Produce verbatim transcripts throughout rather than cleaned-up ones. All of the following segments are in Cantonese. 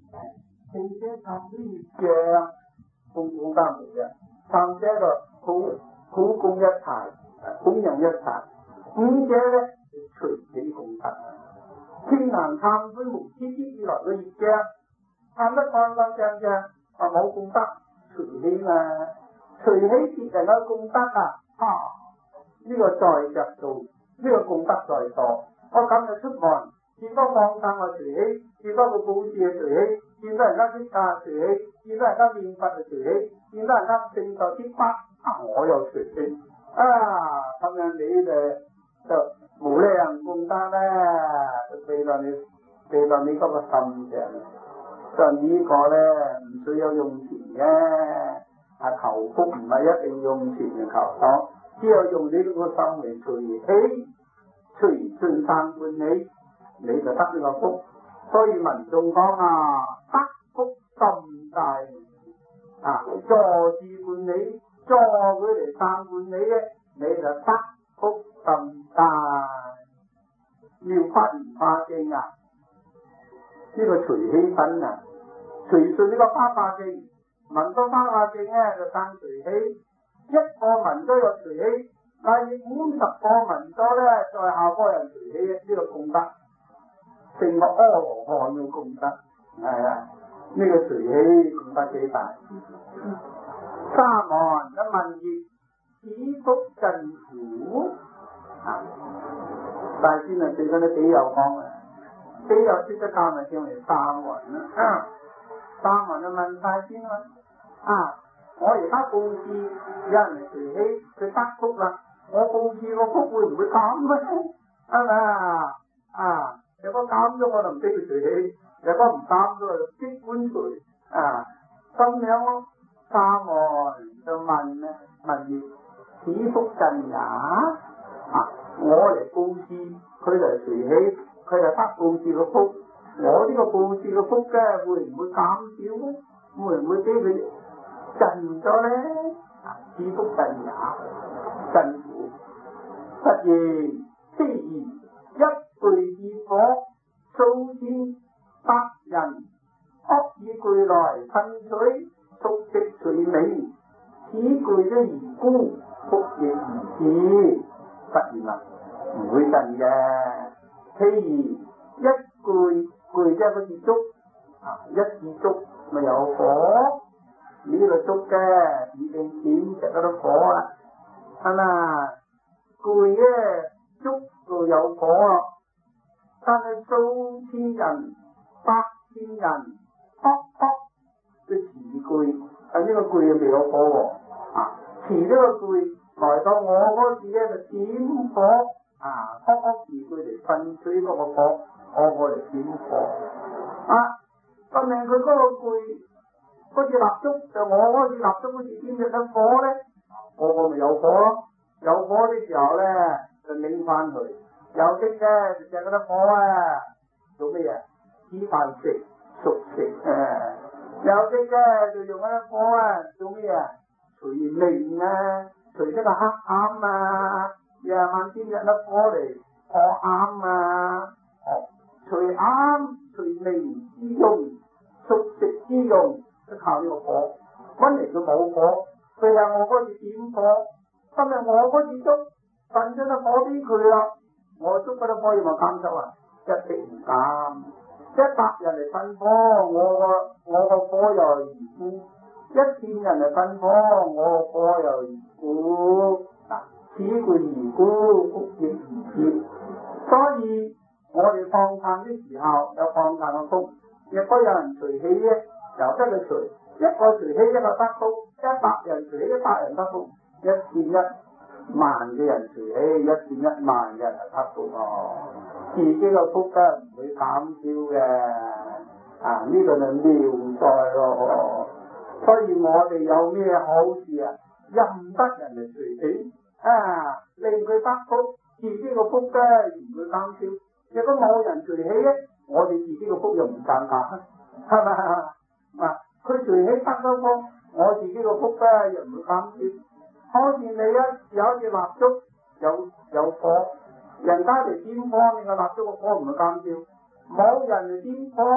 汽車插啲葉醬，供供得嚟嘅。三者就苦苦供一齊，供養一齊。五者咧隨喜供得。天南懺悔無始之以來嘅業障，懺得乾乾淨淨，啊冇功德，隨喜嘛，隨喜別人嘅功德啊，啊呢、這個在着數，呢、這個功德在多。我今日出門，見到網撐我隨喜，見到個報紙啊隨喜，見到人家啲架隨喜，見到人家面佛啊隨喜，見到人家聖座啲花，啊我又隨喜，啊咁樣你哋就無量功德咧，就俾到你，俾到你嗰個心上。就呢個咧唔需要用錢嘅，啊求福唔係一定用錢嘅求多，只有用你嗰個心嚟隨喜，隨順散伴你，你就得呢個福。所以民眾講啊，得福甚大，啊助事伴你，助佢嚟散伴你嘅，你就得福甚大。妙法蓮華經啊，呢、這個隨喜品啊，隨順呢個花華經，聞到花華經咧就生隨喜，一個聞咗有隨喜，但係五十個聞咗咧，在下個人隨喜呢、這個功德，成個阿羅漢嘅功德，係啊，呢、這個隨喜功德幾大。沙門一問業，此福盡苦啊！大仙啊，對嗰啲比友講啊，比友識得教咪叫嚟沙門啦。沙門就問大仙啦，啊，我而家布施，有人嚟隨喜，佢得福啦，我布施個福會唔會減咧？係咪啊？啊，如果減咗我就唔俾佢隨喜，如果唔減咗就即管隨啊。咁樣咯，沙門就問咧，問業，此福盡也？啊，我嚟布施，佢嚟隨喜，佢就得布施個福。我呢個布施個福咧，會唔會減少咧？會唔會俾佢盡咗咧？啊，此福盡也，盡苦。實言非言，一炬焰火，數千百人，惡以炬來噴取，速即水明。此炬的而孤，福亦如此。實言啊，唔會盡嘅。譬如一炬，炬即係個支燭，啊一支燭咪有火，呢、這個燭嘅已經點着嗰啲火啦，係嘛？炬咧燭就有火咯，但係數千人、百千人，卜卜嘅持炬，啊呢、這個炬又未有火喎，啊持呢個炬來到我嗰時咧就點火，啊卜卜持炬嚟噴水嗰個火。我我嚟點火啊！咁令佢嗰個炬好似蠟燭，就我嗰支蠟燭好似點着緊火咧，我個咪有火咯。有火嘅時候咧，就擰翻佢；有啲咧就隻嗰啲火啊，做咩嘢？煮飯食熟食啊！有啲咧就用嗰啲火啊，做咩嘢？除明啊，除呢個黑暗啊，夜晚點着粒火嚟破暗啊！哦。除暗除明之用，熟食之用，都靠呢個火。搵嚟佢冇火，佢係我嗰次點火，今日我嗰次燭噴咗個火俾佢啦。我燭嗰啲火有冇減手啊？一定唔減。一百人嚟噴火，我個我個火又如故；一千人嚟噴火，我個火又如故。嗱，此炬如故，福亦如此。所以。我哋放炭的時候有放炭嘅福，若果有人隨喜咧，由得佢隨，一個隨喜一個得福，一百人隨喜一百人得福，一千一萬嘅人隨喜，一千一萬嘅人得福哦。自己嘅福德唔會減少嘅，啊呢個就妙在咯。所以我哋有咩好事啊，任得人哋隨喜，啊令佢得福，自己嘅福德唔會減少。如果冇人隨喜咧，我哋自己個福又唔尷尬，係咪啊？嗱，佢隨喜得咗福，我自己個福咧又唔會減少。好似你一有一隻蠟燭有有火，人家嚟點火，你個蠟燭個火唔會減少；冇人嚟點火，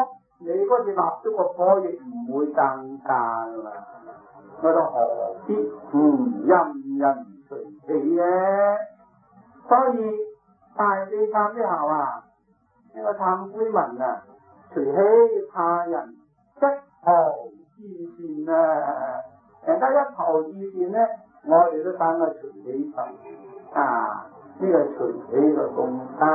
你嗰支蠟燭個火亦唔會增加啦。我話何必嗯任人隨喜嘅？所以大地懺之後啊，呢、這個懺悔文啊，隨喜他人一毫之善啊，人家一毫之善咧，我哋都等佢隨喜份啊，呢、這個隨喜嘅功德。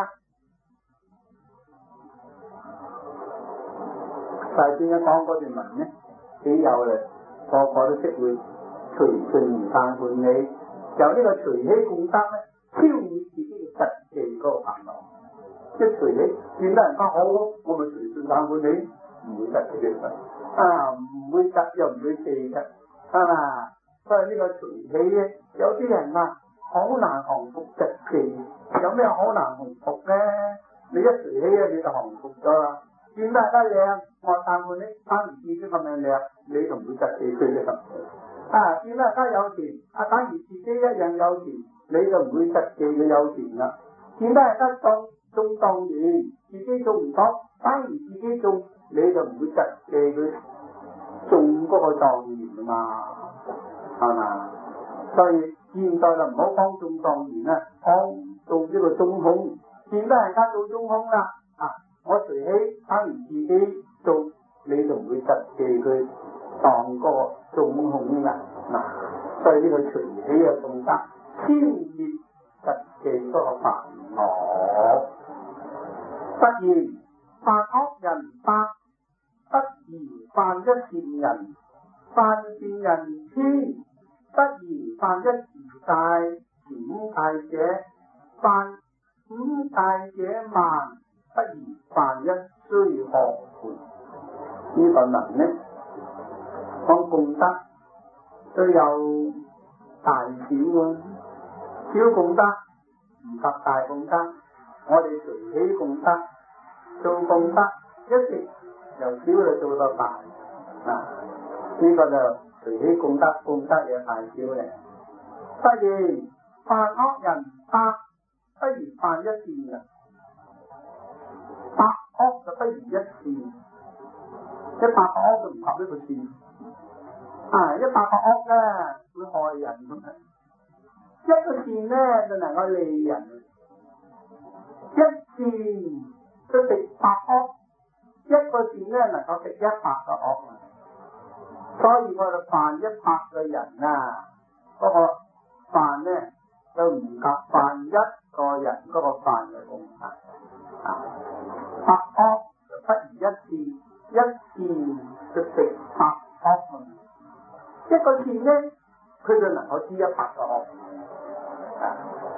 大師一講嗰段文咧，幾有咧，個個都識會隨順懺悔你，由呢個隨喜功德咧，超越自己嘅實際嗰個煩惱。即係隨喜見得人家好，我咪隨順懺悔你，唔會得嘅啊，唔會得又唔會記嘅啊。所以呢個隨喜咧，有啲人啊好難降服實際，有咩好難降服咧？你一隨喜啊，你就降服咗啦。見得人家靚，我懺悔你，反而自己咁樣靚，你就唔會實際佢嘅。啊，見得人家有錢，啊反而自己一樣有錢，你就唔會實際佢有錢啦。見得人家中中狀元，自己做唔到，反而自己中，你就唔會實際佢中嗰個狀元啊嘛，係嘛？所以現在就唔好講中狀元啦，講做呢個總統，見得人家做總統啦，啊，我隨喜，反而自己做，你就唔會實際佢當嗰個總統啦。嗱，所以呢個隨喜嘅功德，超越實際嗰個煩惱。不然犯惡人百，不如犯一善人；犯善人千，不如犯一持戒。五戒者犯五戒者萬，不如犯一須學伴。呢個文呢講功德都有大小啊，小功德唔及大功德。我哋隨喜功德，做功德一直由小就做到大啊！呢、這個就隨喜功德，功德有大小嘅。不然犯惡人百，不如犯一善人。百惡就不如一善，一百個惡就唔及呢個善。啊，一百個惡咧會害人咁啊，一個善咧就能夠利人。一善都食百惡，一個善咧能夠食一百個惡。所以我哋犯一百個人啊，嗰、那個犯咧都唔及犯一個人嗰個犯嘅功德。啊，百惡就不如一善，一善就食百惡。一個善咧，佢就能夠知一百個惡。啊，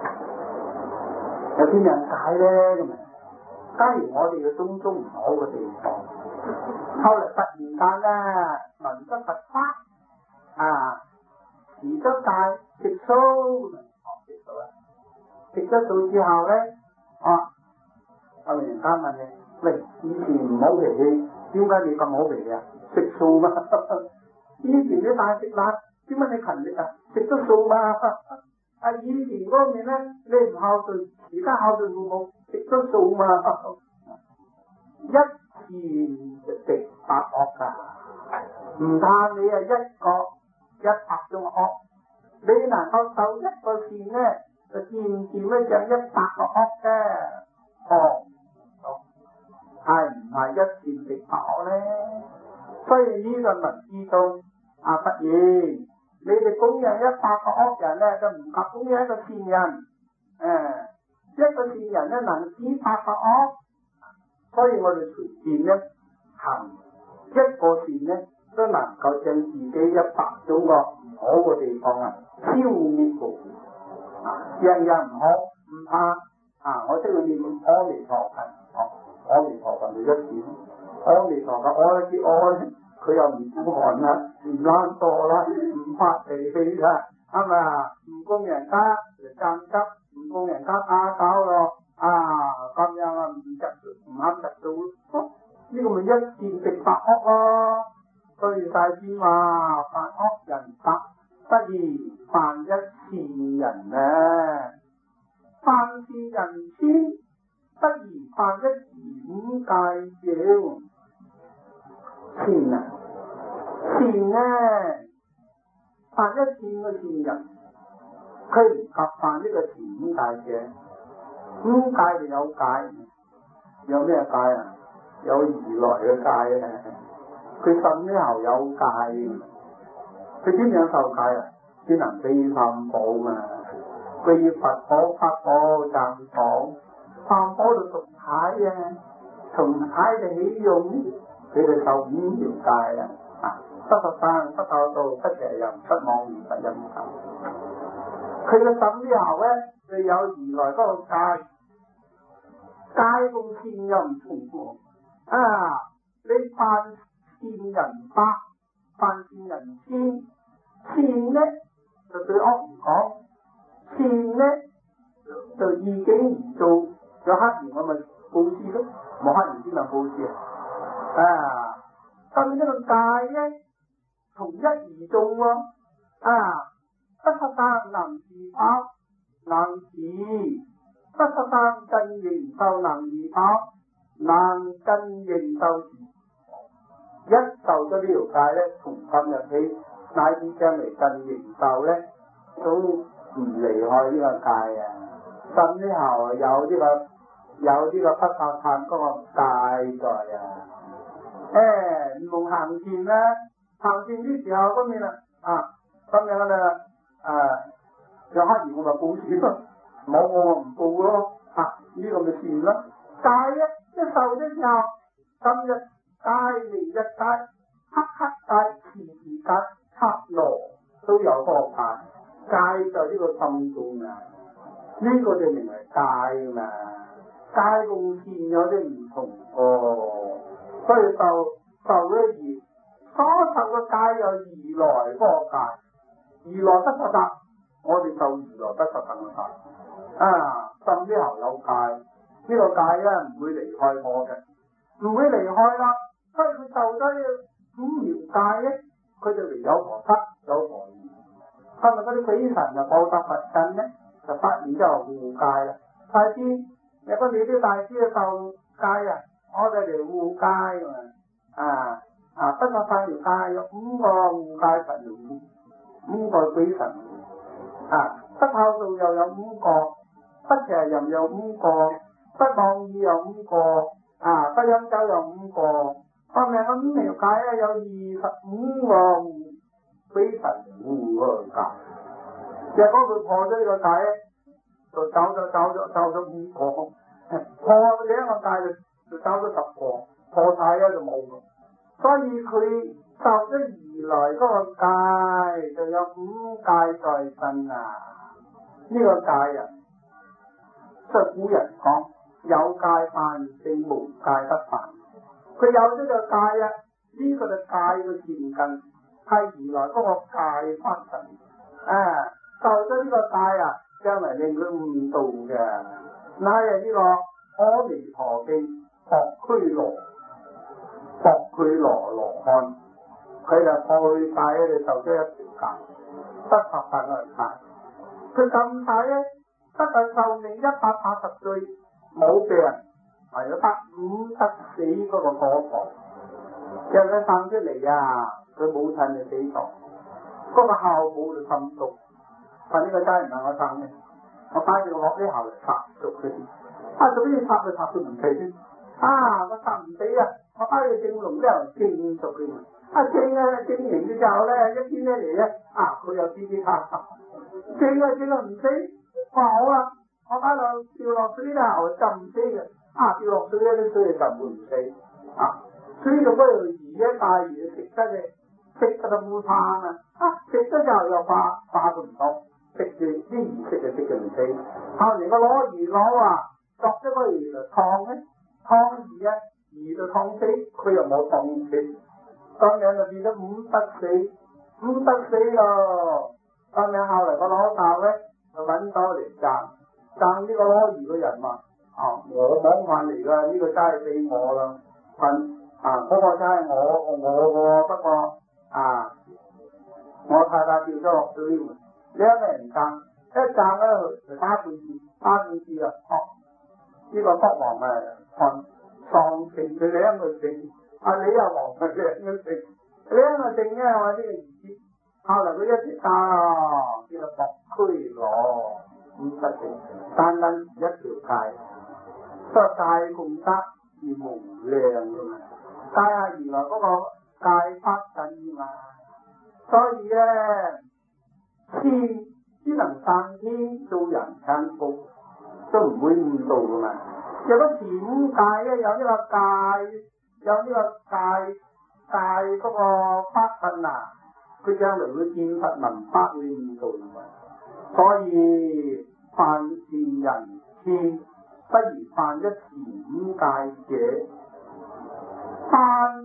有啲人解咧咁啊！假如我哋嘅種種唔好嘅地方，後嚟突然間咧聞得佛法啊，持咗戒食素，食素啊！食咗素之後咧，啊，後嚟人家問你：喂，以前唔好脾氣，點解你咁好脾氣啊？食素嘛！以前你大食辣，點解你勤力啊？食咗素嘛！啊！以前嗰面咧，你唔孝順，而家孝順父母，食咗素嘛，一善就食百惡噶，唔怕你啊一個一百種惡，你能夠受一個善咧，就漸漸咧長一百個惡嘅，哦，係唔係一善食百惡咧？所以呢個文知道啊，不然。你哋供養一百個惡人咧，就唔及供養一個善人。誒、嗯，一個善人咧能止百個惡，所以我哋隨善咧行一個善咧，都能夠將自己一百種個唔好嘅地方啊消滅過。啊，樣樣唔好唔怕啊！我識去念阿彌陀佛，阿彌陀佛就一點，阿彌陀佛我一啲愛。佢又唔孤寒啦，唔懶惰啦，唔發脾氣啦，係咪啊？唔供人家嚟爭執，唔供人家打攪咯，啊咁樣啊唔執唔啱執到，呢個咪一善食百惡咯。所以大師話犯惡人百，不如犯一善人咧；犯善人千，不如犯一持五戒者。 善啊，善咧犯一善嘅善人，佢唔及犯呢個善五戒嘅。五戒就有戒，有咩戒啊？有如來嘅戒啊！佢信呢後有戒，佢點樣受戒啊？只能歸三寶嘛，歸佛寶、法寶、藏寶。三寶就屬體啊，從體就起用，佢哋受五條戒啊！啊，不殺生、不偷盜、不邪淫、不妄語、不飲酒。佢嘅信呢後咧，佢有如來嗰個戒。戒共善又唔同喎，啊！你犯善人百，犯善人千，善咧就對惡唔講，善咧就義境而做，有黑緣我咪布施咯，冇黑緣先能布施啊！啊，咁呢個戒咧同一而眾喎，啊！不殺生能自跑，能自。不殺生更形壽能而跑，能更形壽時，一受咗呢條戒咧，從今日起乃至將嚟更形壽咧，都唔離開呢個戒啊！甚之後有呢、這個有呢個不殺生嗰個戒在啊！誒、欸，唔同行善啦，行善啲時候嗰面啦，啊，咁樣啦，誒，有黑緣我咪布施咯。冇我唔報咯，啊呢、這個咪善咯。戒一一受咗之後，今日戒、明日戒、黑黑戒、時時戒、黑羅都有個戒。戒就呢個心中啊，呢、這個就名為戒嘛。戒共善有啲唔同哦，所以受受咗而所受嘅戒有如來嗰個戒，如來不殺生，我哋受如來不殺生嘅戒。啊，甚之後有戒，呢、這個戒咧唔會離開我嘅，唔會離開啦。所以佢受咗五條戒咧，佢就嚟有何得有何意？今日嗰啲鬼神就報答佛身咧，就發現之後護戒啦。大師，有個你啲大師受戒啊，我哋嚟護戒啊，啊，不過三條戒有五個護戒神用，五個鬼神啊，不偷盜又有五個。不邪淫有五個，不妄語有五個，啊，不飲酒有五個，後面嗰五條戒咧有二十五個非神護嗰個戒。若果佢破咗呢個戒咧，就走咗走咗走咗五個，破咗一個戒就就走咗十個，破晒咧就冇咯。所以佢受咗如來嗰個戒，就有五戒在身啊！呢、這個戒啊！即係古人講有戒犯勝無戒不犯，佢有呢個戒啊，呢、這個就戒嘅前根，係如來嗰個戒法神啊，受咗呢個戒啊，將嚟令佢悟道嘅。乃係呢個阿彌陀經薄拘羅薄拘羅羅漢，佢就破去晒咧，你受咗一條戒，不殺生嘅戒，佢咁大咧。得個壽命一百八十歲，冇病，唯有得五得死嗰個果報。因為佢生出嚟啊，佢母親就死咗，嗰、那個孝母就心毒。話呢個齋唔係我生嘅，我帶住我落啲後嚟殺咗佢。啊，做咩殺佢殺佢唔死先？啊，我殺唔死啊！我帶住正龍之後正咗佢。啊，正啊正完嘅時候咧，一天一嚟咧，啊，佢又吱吱咔咔。正啊正啊唔死。哇好啦，我喺度掉落水啦，我浸唔死嘅，啊掉落水咧啲水就會唔死，啊水就嗰條魚咧大魚食得嘅，食得就冇怕啊，啊食咗之後又怕怕到唔到，食住啲魚食就食就唔死，後嚟我攞魚攞啊，作咗個魚嚟燙咧，燙魚啊魚就燙死，佢又冇燙死，咁樣就變咗五得死，五得死咯，咁樣後嚟我攞教咧。就揾到嚟讚讚呢個攞魚嘅人嘛，啊我網飯嚟噶，呢、這個齋俾我啦，份啊嗰、那個齋我我個，不過啊我太太掉咗落水，呢一個人讚，一讚咧就打半字，打半字啊，哦呢、這個國王咪看喪情佢兩個死， 啊，你又黃佢兩個姓，兩個姓咧我呢個意思。後來佢一直打叫做博區羅五十姓，單單一條界，所以界共得而無量嘅嘛。界係原來嗰個界法陣嘛，所以咧天只能散天，做人間福，都唔會誤導嘅嘛。有個前界咧，有呢個界，有呢個界界嗰個法陣啊。佢將來會見佛聞法會誤導嘅，所以犯善人天，不如犯一前五界者。犯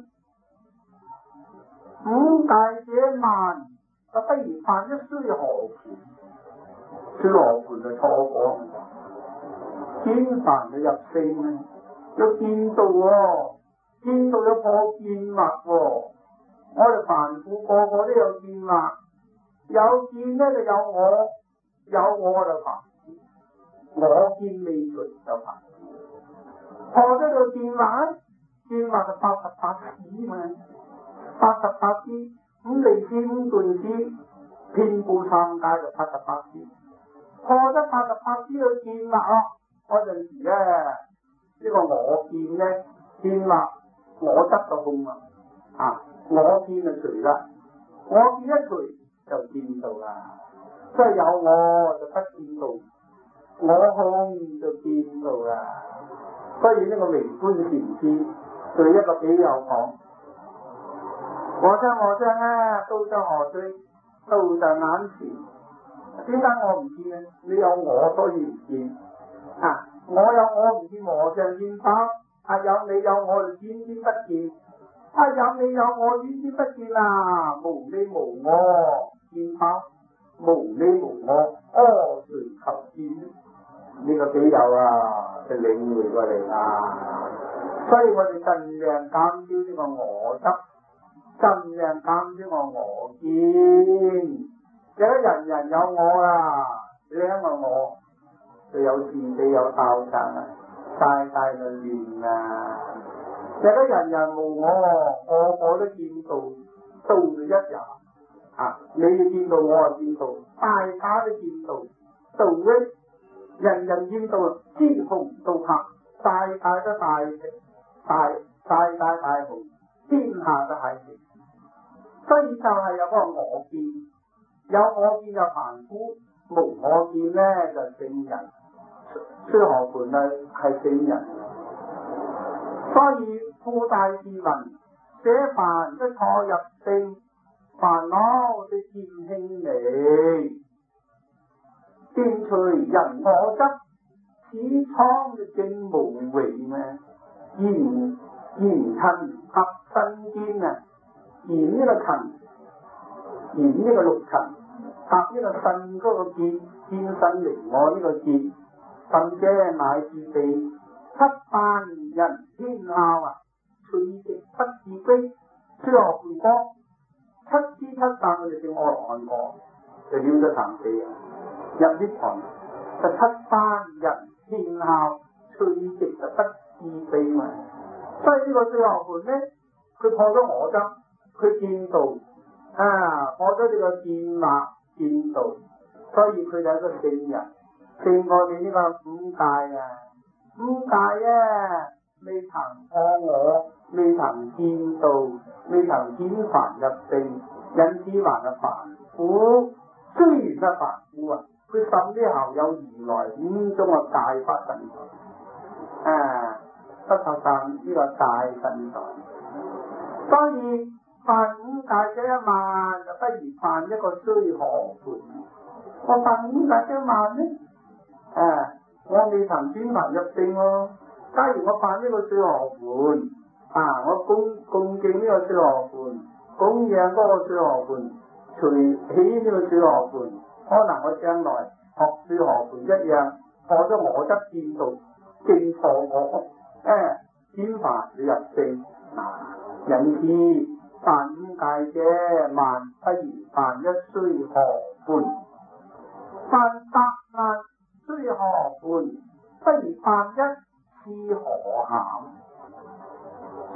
五界者慢，就不如犯一須河盤。須河盤就錯過，見凡就入聖啊，有見道喎，見道有破見惑喎。我哋凡夫個個都有見惑，有見咧就有我，有我就凡夫，我見未除就凡夫。破咗個見惑，見惑就八十八支嘛，八十八支五離支五頓支，遍布三界就八十八支。破咗八十八支嘅見惑咯，嗰陣時咧呢、這個我見咧見惑我執就空啦，啊！我見就除啦，我見一除就見到啦，即係有我就不見到，我空就見到啦。所以呢個微觀禪師對一個比喻講：我將我將啊，都將我追，都在眼前。點解我唔見咧？你有我所以唔見啊！我有我唔見和尚見法，啊有你有我就見之不見。啊！有你有我，見之不見啊！無你無我，見法無你無我，阿誰求見？呢、這個比較啊，就領會過嚟啦。所以我哋盡量減少呢個我執，盡量減少呢個我見。有得人人有我啊，兩個我就有自己有道德啊，大大就亂啊！有得人人無我，個個都見到，道就一樣啊！你見到，我又見到，大家都見到，道咧人人見到，天虹道拍，大大都大大大大大紅，天下都係平。所以就係有個我見，有我見就凡夫，無我見咧就聖人。須河盤啊係聖人。所以富大士文捨凡都錯入聖，煩惱都漸輕微，斷除人我執，此倉就正無為咩？言言勤合身堅啊！言呢個勤，言呢個六勤，合呢個身嗰個堅，堅身離我呢個堅，甚者乃至地。七萬人天下啊，隨直不自歸，須河盤歌七支七萬我哋叫阿羅漢歌，就了咗三四啊，入呢堂就七萬人天下，隨直就不自歸嘛。所以呢個須河盤咧，佢破咗我執，佢見道啊，破咗呢個見惑見道，所以佢就係一個聖人，勝過你呢個五戒啊。五戒啊，未曾破我，未曾見道，未曾見凡入聖，因此還係凡夫。雖然係凡夫啊，佢甚之後有如來五種嘅戒法身在，啊，不求上呢個戒身在。所以犯五戒者一萬，就不如犯一個須河盤。我犯五戒者一萬呢？啊！我未曾轉凡入聖咯。假如我犯呢個須河盤，啊，我恭恭敬呢個須河盤，供養嗰個須河盤，隨起呢個須河盤，可能我將來學須河盤一樣，破咗我執見道，正破我，誒，轉凡入聖。啊，因此犯五戒者萬，不如犯一須河盤。犯百萬須河盤，不如犯一次河鹹。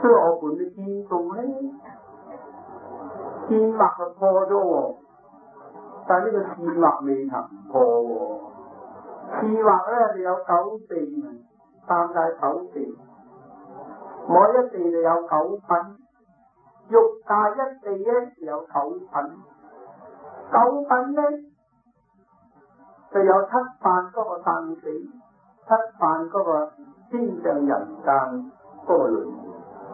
所以我本嘅見道咧，見惑就破咗喎，但係呢個見惑未曾破喎。見惑咧就有九地啊，三界九地，每一地就有九品，欲界一地咧就有九品，九品咧就有七犯嗰個生死，七犯嗰個天上人間嗰個輪迴。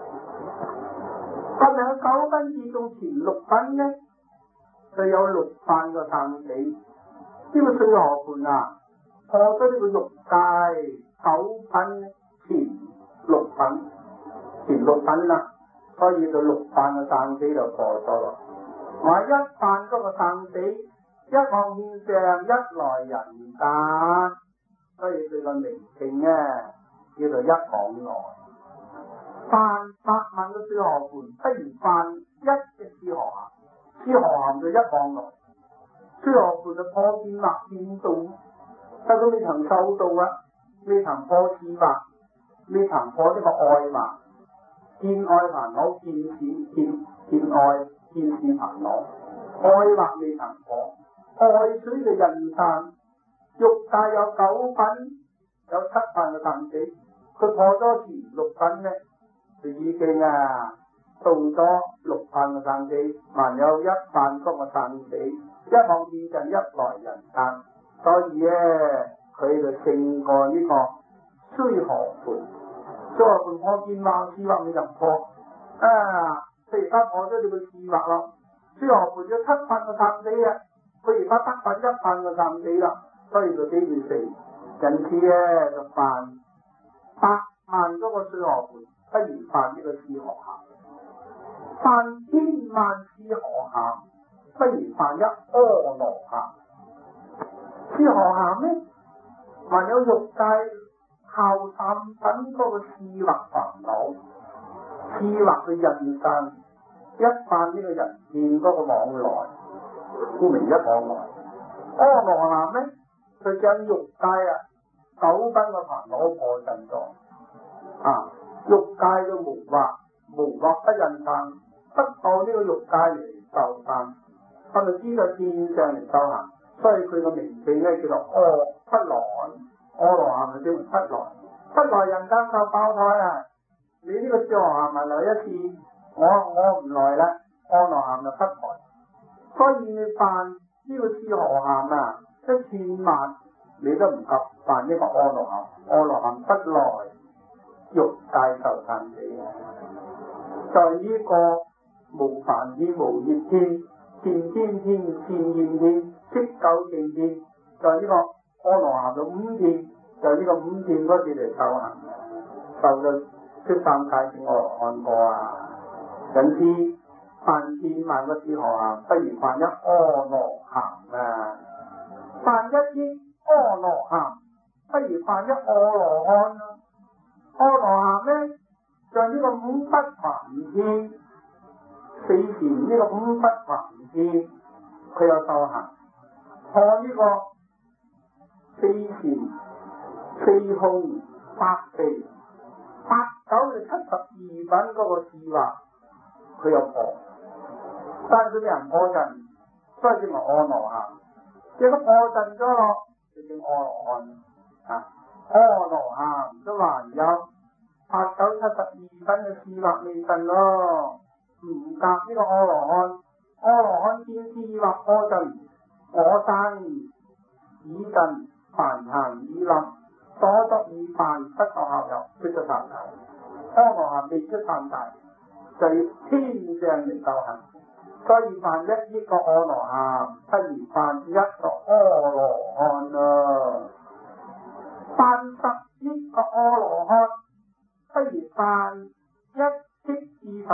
咁有九品至到前六品咧，就有六犯個生死。呢個水河盤啊，破咗呢個欲界九品前六品，前六品啦，所以佢六犯嘅生死就破咗咯。話一犯嗰個生死，一望見上，一來人間，所以佢個名稱咧叫做一往來。犯百萬嘅水河盤，不如犯一隻水河鹹，水河鹹就一往來。水河盤就破見惑見道，但佢未曾受道啊，未曾破見惑，未曾破呢個愛惑，見愛煩惱，見見見見愛，見見煩惱，愛惑未曾破，愛水就人散，欲界有九品，有七犯嘅生死，佢破咗前六品咧。就已經啊到咗六犯嘅生死，還有一犯嗰個生死，一望見盡，一來人間，所以咧佢就勝過呢個水河盤。水河盤破見惑，見惑未能破啊！佢而家破咗你個見惑咯。水河盤有七犯嘅生死啊，佢而家得犯一犯嘅生死啦，所以就幾件事，因此咧就犯百萬嗰個水河盤。不如犯呢個水河鹹，犯千萬水河鹹，不如犯一阿羅漢。水河鹹呢，還有欲界後三品嗰個次惑煩惱，次惑嘅人生，一犯呢個人見嗰個往來，故名一往來。阿羅漢呢，就將欲界啊九品嘅煩惱破盡咗啊！欲界嘅無惑，無惑不人生，不到呢個欲界嚟受生，係咪知道天上嚟修行？所以佢個名稱咧叫做阿不來，阿羅漢咪叫做不來，不來人間受爆胎啊！你呢個水河鹹咪來一次，我我唔來啦，阿羅漢就不來。所以你犯呢個水河鹹啊，一千萬你都唔及犯呢個阿羅漢，阿羅漢不來。欲界受生死，在呢個無煩天無業天，見天天見現天，色究竟天，在呢個阿羅漢嘅五天，在呢個五天嗰時嚟修行，受到出三界正阿羅漢過啊！因此犯千萬個水河鹹，不如犯一阿羅漢啊！犯一億阿羅漢，不如犯一阿羅漢啊！阿羅漢咧，就係呢個五不還天，四禪呢個五不還天，佢有修行，破呢個四禪、四空、八地、八九就七十二品嗰個智惑，佢有破，但係佢俾人破盡，所以叫做阿羅漢。如果破盡咗咯，就叫阿羅漢啊。阿羅漢都還有八九七十二品嘅智惑未盡咯，唔夾呢個阿羅漢。阿羅漢見智惑破盡，我生已盡，凡行已立，所作已辦，不作效尤，出咗三界。阿羅漢未出三界，就要天上嚟修行。所以犯一億個阿羅漢，不如犯一個阿羅漢啊！犯十億個阿羅漢，不如犯一億至佛。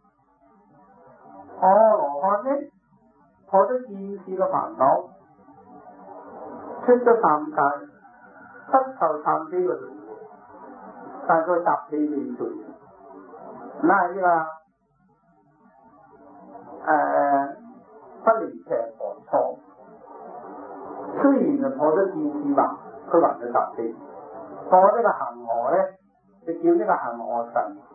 阿羅漢呢，破咗見思嘅煩惱，出咗三界，不受三機嘅輪迴，但係佢習氣未除，嗱呢個。誒、呃，不離邪狂錯，雖然就破咗見思惑，佢還係習氣。破呢個恒河咧，就叫呢個恒河神，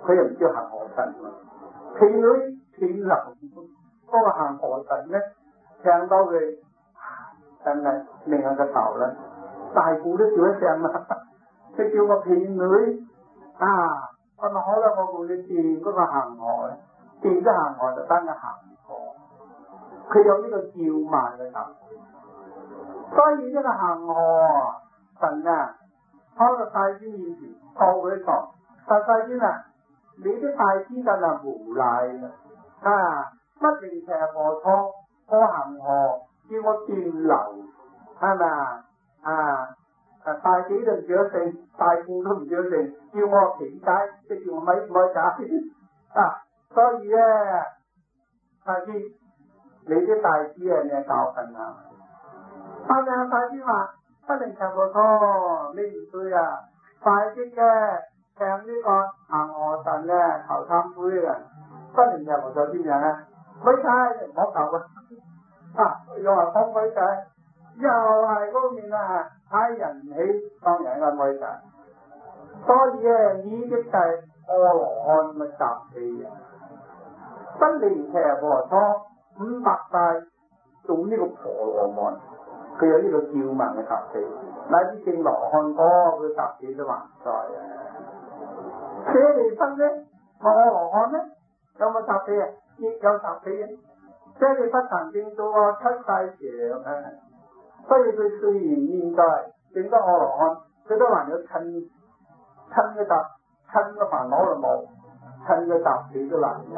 佢又唔知行河神嘛，婢女斷流，嗰個行河神咧聽到佢真係擰下個頭啦，大鼓都叫一聲啦，佢叫個婢女啊，我咪好啦，我同你掂嗰個行河，掂咗行河就單個行河，佢有呢個叫賣嘅頭，所以呢個行河神啊，開個太子面前告佢講，大太子啊，你啲太子真係無賴啊！乜人邪婆錯，我行河叫我斷流，係咪啊？啊！太子都唔叫得勝，大夫都唔叫得勝，叫我點解？即係叫我咪唔咪解啊！所以咧，太子，你啲太子啊，你係教訓啊！但係太子話：不能邪婆錯，你唔對啊！太子嘅向呢個行河神咧求懺悔啊！不能邪婆錯點樣咧？咪解唔好求啊！啊，又話講咪解。又係嗰面啊，睇人起當人嘅威勢，所以咧呢啲就係阿羅漢嘅習氣啊！不離邪婆錯，五百世做呢個婆羅門，佢有呢個叫聞嘅習氣，乃至正羅漢哥佢習氣都還在啊！舍利弗咧，阿羅漢咧有冇習氣啊？亦有習氣啊！舍利弗曾經做過七世長啊！所以佢雖然現在整得阿羅漢，佢都還有親親嘅習親嘅煩惱就冇，親嘅習氣都難有。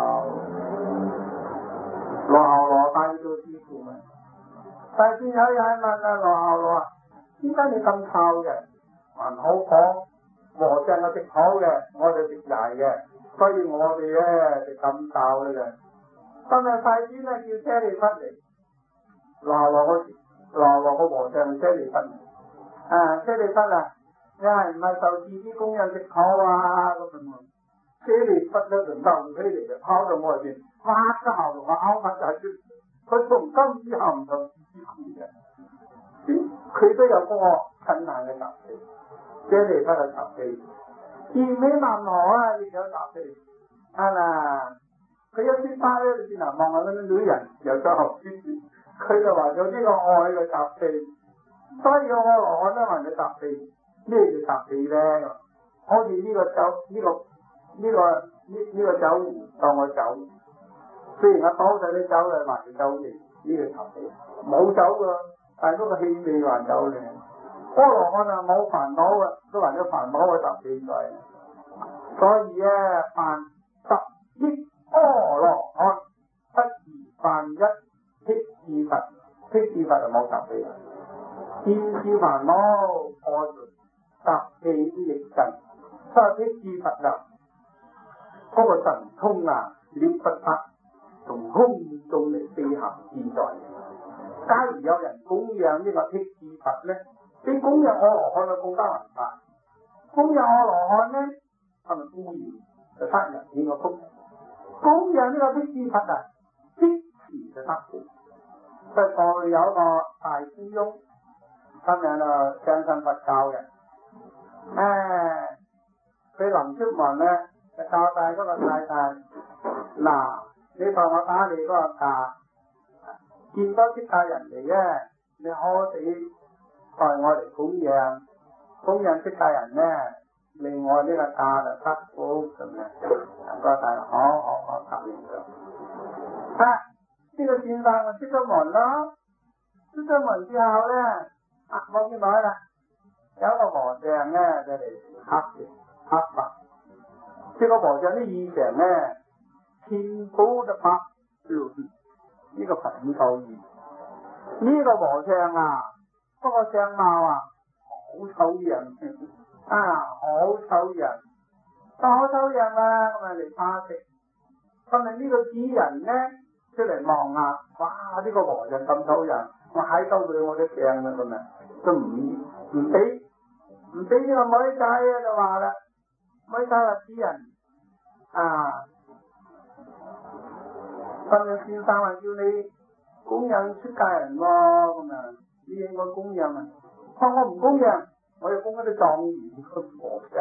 羅睺羅帶佢做師傅嘛，但係見有人問啊，羅睺羅啊，點解你咁臭嘅？還好講，和尚係食好嘅，我哋食齋嘅，所以我哋咧就咁臭嘅。但係太子咧叫舍利弗嚟，羅睺羅嗰時。羅羅個和尚舍利弗啊，舍利弗啊，你係唔係受自己供養食好啊？咁樣，舍利弗咧就嬲起嚟，就拋到外邊，發個喉嚨啊，拗發就係佢從今之後唔受自己供養嘅，佢都有嗰個親難嘅習氣，舍利弗嘅習氣，而美南河啊亦有習氣，啊嗱，佢一啲花咧，你見嗱望下嗰啲女人又再學啲。佢就話有呢個愛嘅習氣，所以我羅漢都話嘅習氣，咩叫習氣咧？好似呢個酒，呢、這個呢、這個呢呢、這個酒壺當我酒，雖然我倒晒啲酒嚟還係酒味，呢、這個習氣冇酒噶，但係嗰個氣味還有咧。阿羅漢啊冇煩惱嘅，都還有煩惱嘅習氣在，所以咧凡十億阿羅漢不如犯一辟支佛，辟支佛就冇習氣啦。見少煩惱破盡，習氣之逆盡，所以辟支佛啊，嗰、那個神通啊，了不得，從空中嚟飛行自在。假如有人供養呢個辟支佛咧，比供養阿羅漢嘅更加難辦。供養阿羅漢咧，係咪固然就得人呢個福？供養呢個辟支佛啊，即時就得福。不過有個大師兄，今日啊上信佛教嘅，誒，佢臨出門咧就教晒嗰個太太，嗱，你同我打你嗰個架，見多啲客人嚟咧，你好地代我嚟供養，供養啲客人咧，另外呢個架就得福咁樣，個大好好好答應咗。啊！呢個先生就出咗門咯，出咗門之後咧，啊冇幾耐啦，有一個和尚咧就嚟黑黑白，呢、這個和尚啲衣裳咧，天高就白，呢個粉夠意。呢、這個和尚啊，嗰、那個相貌啊，好醜人啊，好醜人，好醜人啊，咁咪嚟怕食。咁咪呢個主人咧？出嚟望下，哇！呢、這個和尚咁醜人，我喺兜佢我都驚啦咁啊，都唔唔俾唔俾呢個妹仔啊就話啦，妹仔話主人啊，咁樣先生話叫你供養出家人喎，咁啊，你應該供養啊，我我唔供養，我要供嗰啲狀元和尚，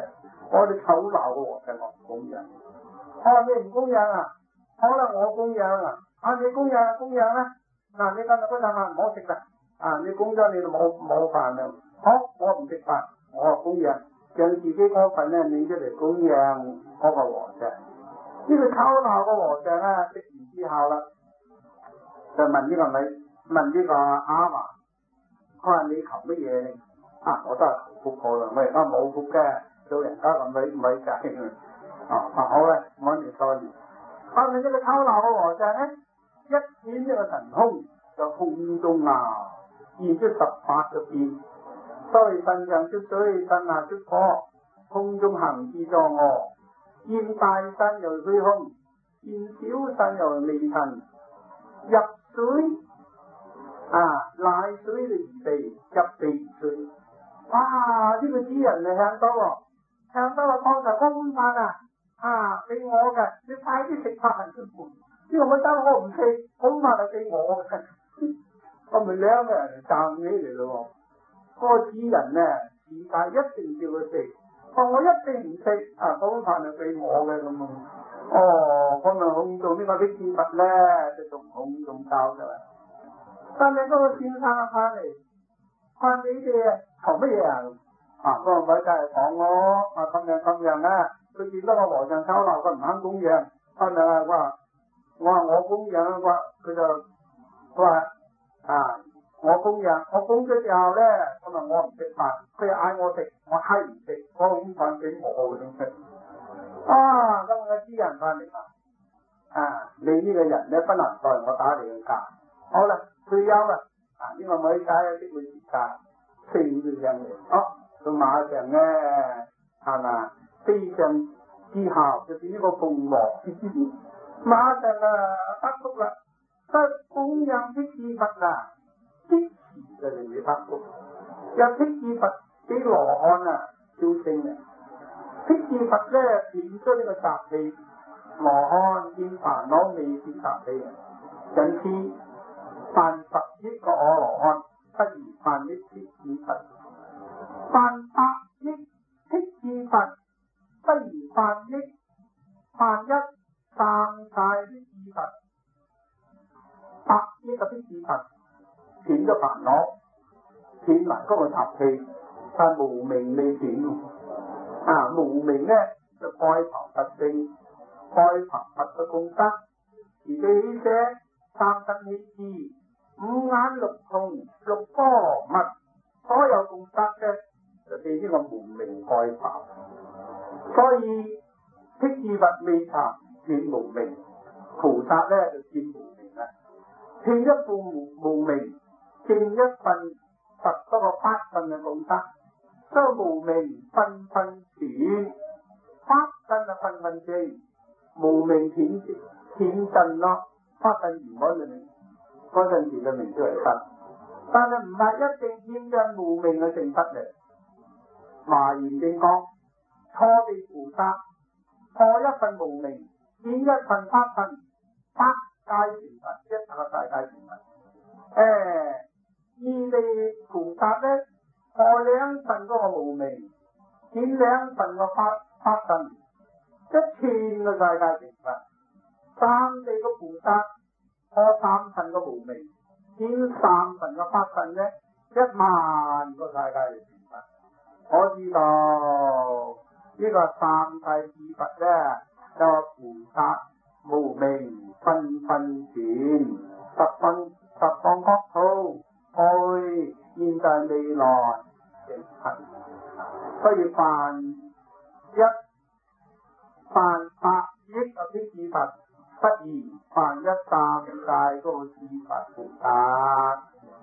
我哋醜陋嘅和尚我唔供養。我話你唔供養啊？可能我供養啊？啊你供養供養啦。嗱你今日嗰餐飯唔好食啦。啊你供咗你就冇冇飯啦。好，我唔食飯，我供養，將自己嗰份咧拎出嚟供養嗰個和尚。呢個醜陋嘅和尚咧食完之後啦，就問呢個女問呢個阿嫲，佢話你求乜嘢咧？啊我都係求福過啦，我而家冇福嘅，老人家咁偉唔偉大。啊啊好啦，我哋多年。後面呢個醜陋嘅和尚咧，一展呢個神通就空中啊，現出十八個變，所以身上出水，身下出火，空中行之作惡，現大身又虛空，現小身又微塵，入水啊乃水嘅而地，入地而水。哇！呢、這個主人嚟向多喎，向多話剛才嗰碗飯啊！啊！俾我嘅，你快啲食飯出門。呢個我得我唔食，好飯係俾我嘅。我咪兩個人站起嚟咯。嗰、那個主人咧，時間一定叫佢食，我我一定唔食。啊，嗰碗飯係俾我嘅咁啊。哦，咁咪空中呢個啲事物咧，就仲空中交嘅啦。但係嗰個先生翻嚟，問你哋求乜嘢啊？啊，嗰、那個位就係講我啊咁樣咁樣啊。佢見到個和尚醜陋，佢唔肯供養。後嚟啊，我話我話我供養，我佢就佢話啊，我供養，我供咗之後咧，咁啊我唔食飯，佢又嗌我食，我係唔食，嗰碗飯俾我點食？啊，咁個主人翻嚟啦，啊，你呢個人咧不能代我打你嘅價。好啦，退休啦，啊呢、這個女仔有啲會時間，四個上嚟，哦，佢馬上咧係嘛？飛上之後就變一個鳳凰，馬上啊得福啦！得供養辟支佛啊，即時就令你得福。有辟支佛俾羅漢啊超升啊！辟支佛咧斷咗呢個習氣，羅漢見煩惱未斷習氣，因此犯十億個阿羅漢，不如犯一辟支佛；犯百億辟支佛，不如犯億，犯一散晒辟支佛，百億個辟支佛斷咗煩惱，斷埋嗰個習氣，但係無明未斷。啊，無明咧就蓋頭佛性，蓋頭佛嘅功德，而己起捨三身起智，五眼六通六波羅蜜，所有功德嘅就被呢個無明蓋頭。所以辟支佛未曾斷無明，菩薩咧就斷無明啦。斷一半無無明，淨一份佛嗰個法身嘅功德，所以無明分分斷，法身啊分分淨，無明斷斷盡咯，法身唔可能嗰陣時就明出嚟得，但係唔係一定斷盡無明嘅成佛嚟。華嚴經講，初地菩薩破一份無明，斷一份法身，八界成佛，一個大界成佛。誒、欸，二地菩薩咧破兩份嗰個無明，斷兩份個法法身，一千個大界成佛。三地個菩薩破三份個無明，斷三份個法身咧，一萬個大界成佛。我知道呢、這個三世至佛咧，就菩薩無明分分斷，十分十方國土，去現在未來成佛。所以凡一凡百億個辟支佛，不如凡一三界嗰個至佛菩薩。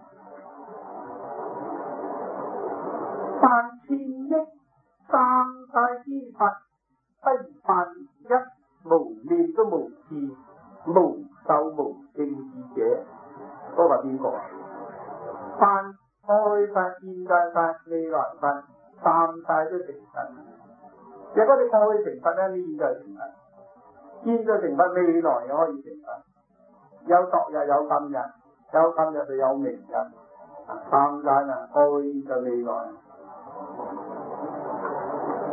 凡千億三世之佛，不如犯一無念都無智、無受無正智者。嗰個係邊個啊？犯過去佛、現在佛、未來佛，三世都成佛。如果你過去成佛咧，你現在成佛；現在成佛，未來又可以成佛。有昨日，有今日，有今日就有明日。三界啊，過去就未來。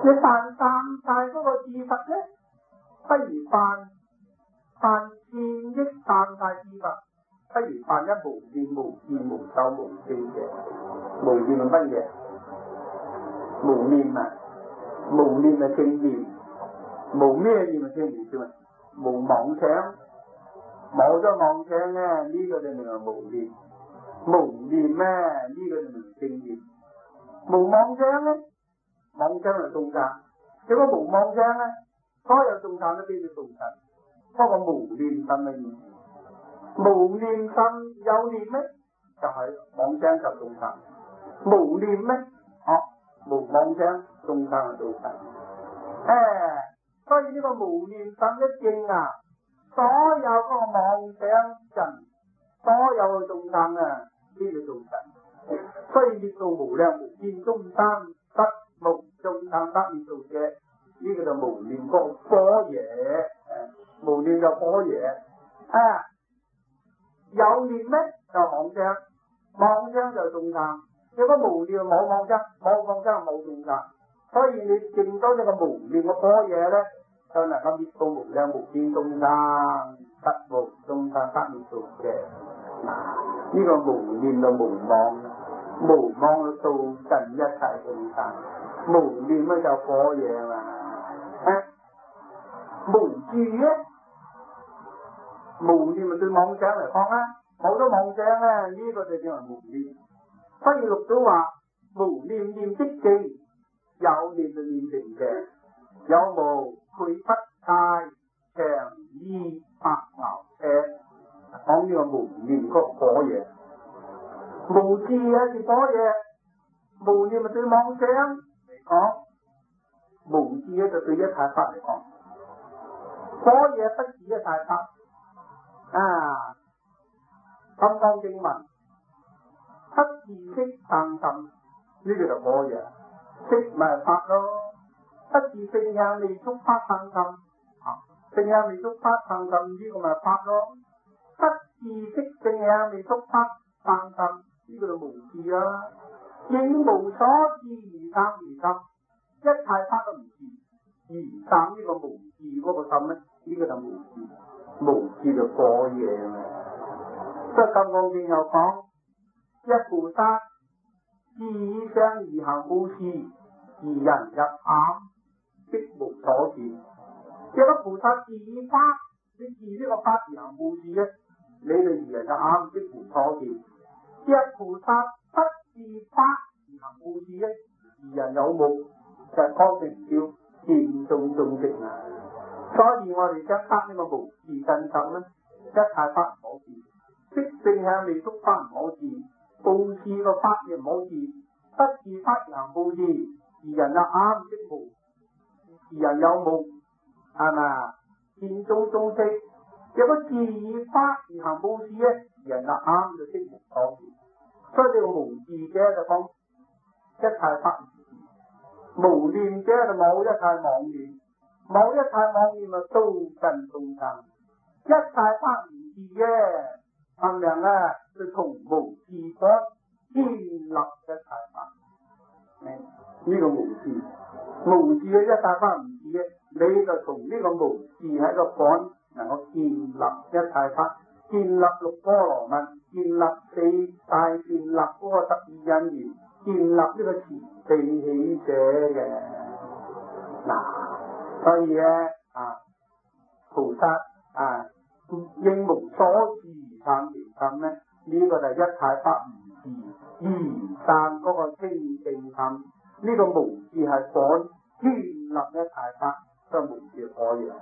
你犯三大嗰個自罰咧，不如犯犯善益三大自罰，不如犯一無念、無見、無受、無證嘅。無念係乜嘢？無念啊，無念係正念，無咩念係正念先啊？無妄想，冇咗妄想咧，呢、這個就名係無念。無念咩？呢、這個就名正念。無妄想咧，妄想係眾生。如果無妄想咧，所有眾生都變咗眾生。不過無念心嘅意思，無念心有念咧，就係、是、妄想就眾生。無念咧，哦、啊，無妄想眾生係眾生。誒、哎，所以呢個無念心一正啊，所有嗰個妄想人，所有嘅眾生啊，呢個眾生，所以滅度無量無邊眾生得無眾生得滅度嘅，呢、這個就無念個般若，誒，無念就般若。啊，有念咧就妄想，妄想就眾生。如果無念冇妄想，冇妄想冇眾生。所以你證到呢個無念嘅般若咧，就能夠滅度無量無邊眾生得無眾生得滅度嘅。呢、這個無念就無妄，無妄到盡一切眾生，無念咧就般若嘛。啊，無住咧，無念咪對妄想嚟講啦，冇咗妄想咧，呢、這個就叫為無念。所以六祖話無念念即正，有念就念成嘅，有無配不太長衣白牛車。講呢個無念個般若，無智啊是般若，無念咪對妄想嚟講，無智咧就對一切法嚟講，般若不是一切法啊。金剛經文，不自識生心，呢個就般若，識咪法咯，不自性相未觸法生心，啊，性相未觸法生心呢個咪法咯。不自識性相未觸法生心，呢、這個就無智啦。應無所知而生而心，一切法都唔自，而生呢個無智嗰個心咧，呢、這個就無智，無智就般若啊。即係《金剛經》又講，一菩薩自以相而行布施，而人入眼，即無所見。一個菩薩自以法，你自呢個法而行布施咧，你哋二人就啱即無所見。一菩薩不自法而行布施咧，二人有目就確定叫見眾眾直啊。所以我哋將得呢個無自真心咧，一切法唔可見，識性向未觸法唔可見，布施個法亦唔可見，不自法而行布施，二人就啱即無，二人有目係咪？見眾眾直。如果自以法而行布施咧，人就啱就識無所見。所以呢個無智者就講一切法唔自，無念者就冇一切妄念，冇一切妄念咪都近眾生。一切法唔自嘅，係咪啊？就從無自法建立一切法。呢、這個無智，無智嘅一切法唔自嘅，你就從呢個無智喺個講。能夠建立一切法，建立六波羅蜜，建立四大，建立嗰個特異因緣，建立呢個慈悲喜捨嘅。嗱，所以咧啊，菩薩啊應無所知而生其心咧，呢、這個就係一切法唔自而生嗰個清淨心。呢、這個無自係講建立一切法，都係無自可以。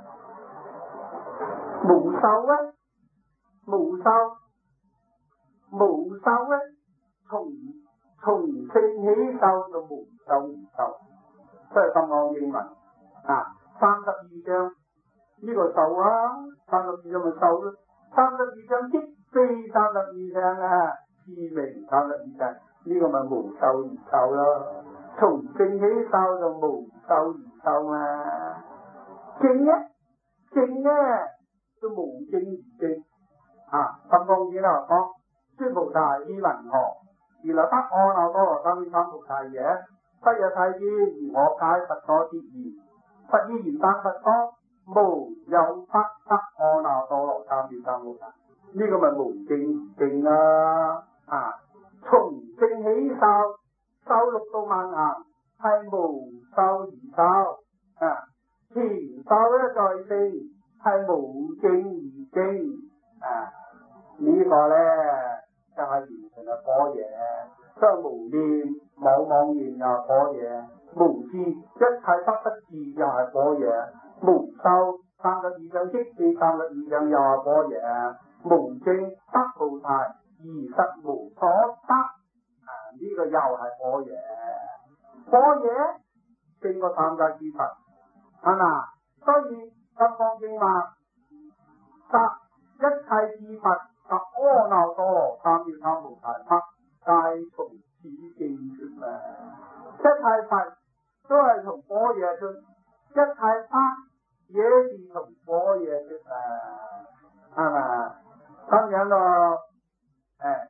無受咧，無受，無受咧，從從性起受到無受而受，即係咁講英文啊。三十二章呢、這個受啊，三十二章咪受咯。三十二章即非三十二章啊，是名三十二章，呢、這個咪無受而受咯。從性起受到無受而受嘛。正咧，正咧。都無證而證啊！金剛經啦講，諸菩薩依云何？如來不阿耨多羅三藐三菩提耶？ 不若世尊，我解佛所之義。佛於言讚佛說，無有不得阿耨多羅三藐三菩薩。呢、這個咪無證證啊！啊，從正起受，受六度萬行，係無受而受啊。前受咧在聖，係無證而證啊。這個、呢個咧就係、是、完全嘅般若，所以無念冇妄念又係般若，無智一切得不智又係般若，無受三十二相即是三十二相又係般若，無證得菩提而實無所得啊！呢、這個又係般若，般若勝過三界之佛，係嘛？所以金剛經話，一切智佛及阿耨多羅三藐三菩薩法，皆從此經出啊！一切佛都係從般若出，一切法也是從般若出啊！係嘛？咁樣咯，誒，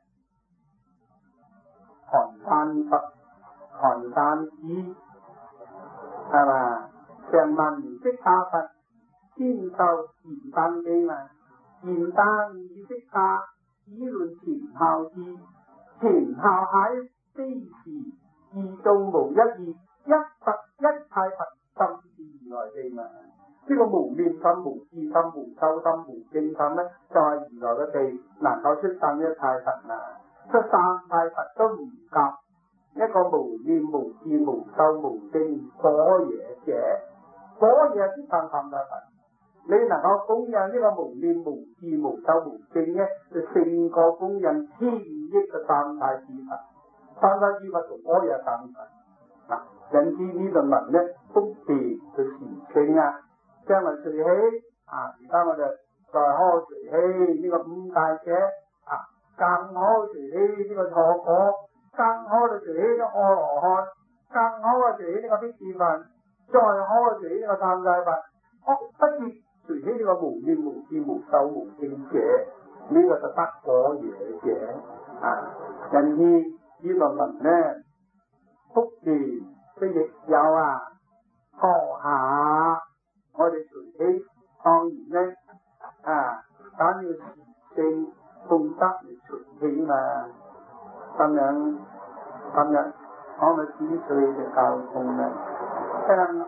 寒山佛、寒山寺，係嘛？常聞釋迦佛先受燃燈機嘛，燃燈以釋迦，以論前後義，前後喺非時，義眾無一異，一佛一切佛心自來地嘛。呢個無念心、無智心、無修心、無正心咧，就係、是、如來嘅地能夠出生一切佛啊！出三界佛都唔夠一個無念、無智、無修、無正般若者，般若先生三界佛。你能夠供養呢個無念、無智、無修、無正咧，就勝過供養千億嘅三界之佛。三界之佛同般若等佛嗱，引之呢個文咧，福地嘅時稱啊！將來隨喜啊！而家我哋在開隨喜呢個五大者啊，更開隨喜呢個錯果，更開到隨喜呢個阿羅漢，更開啊隨喜呢個辟支佛，再開隨喜呢個三界佛，哦，不至隨喜呢個無念無智無修無正者，呢、這個就得般若者啊！因此呢個文咧，福田雖亦有啊，閣下。我哋隨喜當然咧啊，梗要正功德嚟隨喜嘛。咁樣今日我咪指出嘅教訓咧，聽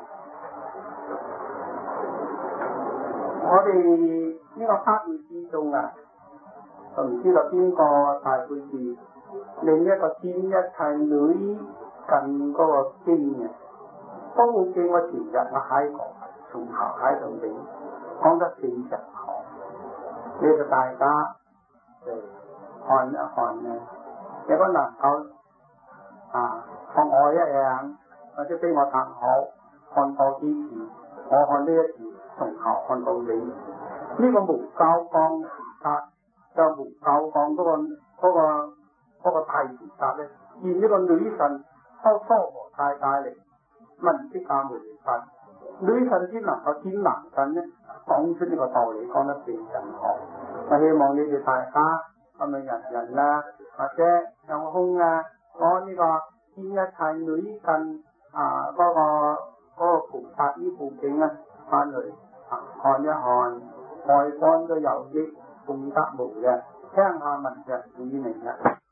我哋呢個黑會之中啊，就唔知道邊個大會士，另一個專一係女近嗰個經嘅，嗰部經我前日我睇過。從頭喺度嚟講得非常好，呢個大家嚟看一看咧，如果能夠啊同我一樣，或者比我更好看多幾次，我看呢一次從頭看到尾，呢、這個無交光菩薩就無交光嗰、那個嗰、那個嗰、那個大菩薩咧，而呢個女神修娑婆太太嚟問釋迦牟尼佛。女神先能夠見男神咧，講出呢個道理，講得非常好。我希望你哋大家咁樣人人啦、啊，或者有空啊，講呢、這個見一切女近啊嗰、那個嗰、那個菩薩呢部經啊，翻去啊看一看，外觀都有益，功德無量，聽下文嘅語明嘅。